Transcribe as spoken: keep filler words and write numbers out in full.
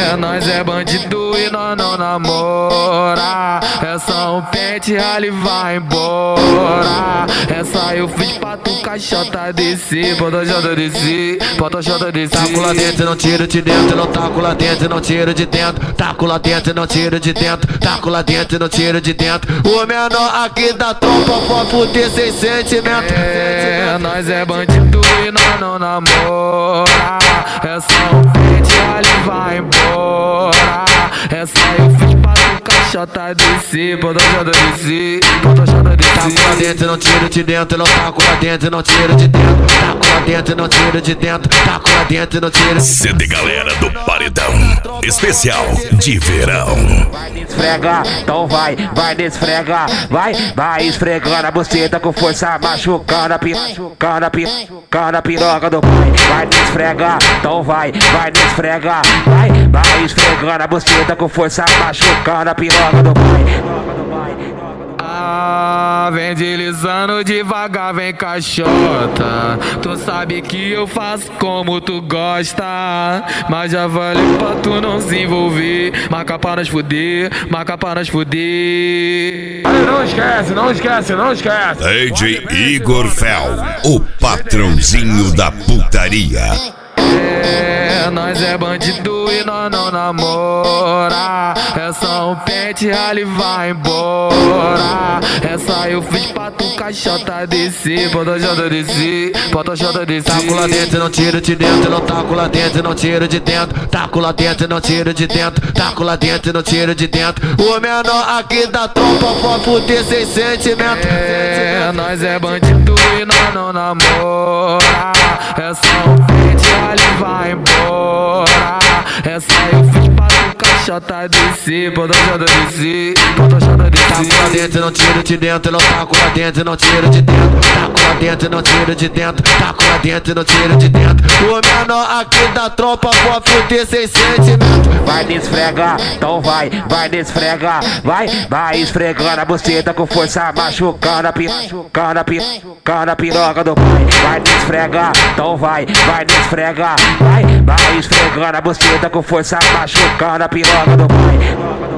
É, nós é bandido e nós não namora. É só um pente, ali vai embora. Essa eu fiz pra tu caixota descer. Bota jota descer, bota jota descer. Taco lá dentro, não tiro de dentro. Não taco lá dentro, não tiro de dentro. Taco lá dentro, não tiro de dentro. Taco lá dentro, não tiro de dentro. O menor aqui da trompa pode fuder sem sentimento. É, nós é bandido e nós não namora. É só um pente, ali vai embora. Essa eu fiz pra tu caixota descer. Bota jota descer, bota jota descer. Taco lá dentro, não tiro de dentro. Não taco lá dentro, não tiro de dentro. Taco lá dentro, não tiro de dentro. Taco lá dentro, não tiro. C D Galera do Paredão Especial de Verão. Vai desfregar, então vai, vai desfregar. Vai, vai esfregando a buceta com força, machucando a piroca, machucando a piroca, machucando a piroca do pai. Vai desfregar, então vai, vai desfregar. Vai, vai esfregando a buceta com força, machucando a piroca do pai. Ah, vem deslizando devagar, vem caixota. Tu sabe que eu faço como tu gosta, mas já falei pra tu não se envolver. Marca pra nós fuder, marca pra nós fuder. Não esquece, não esquece, não esquece. D J Igor Fel, o patrãozinho da putaria. É, nós é bandido e nós não namora. É só um pente, ali vai embora. Essa eu fiz pra tu caixota descer. Bota jota descer, bota jota descer. Taco lá dentro, não tiro de dentro. Não taco lá dentro, não tiro de dentro. Taco lá dentro, não tiro de dentro. Taco lá dentro, não tiro de dentro. O menor aqui da trompa pode fuder sem sentimento. É, nós é bandido e nós não namora. É só um pente, ali vai embora. Essa eu fiz pra tu caixota descer. Bota jota descer, bota jota descer. Taco lá dentro, não tiro de dentro. Não taco lá dentro, não tiro de dentro. Taco lá dentro, não tiro de dentro. Taco lá dentro, não tiro de dentro. O menor aqui da tropa pode fuder sem sentimento. Vai desfregar, então vai, vai desfregar. Vai, vai esfregando a buceta com força, machucando a piroca, machucando a piroca, machucando a piroca do pai. Vai desfregar, então vai, vai desfregar. Vai, vai esfregando a buceta com força, machucando a piroca do pai.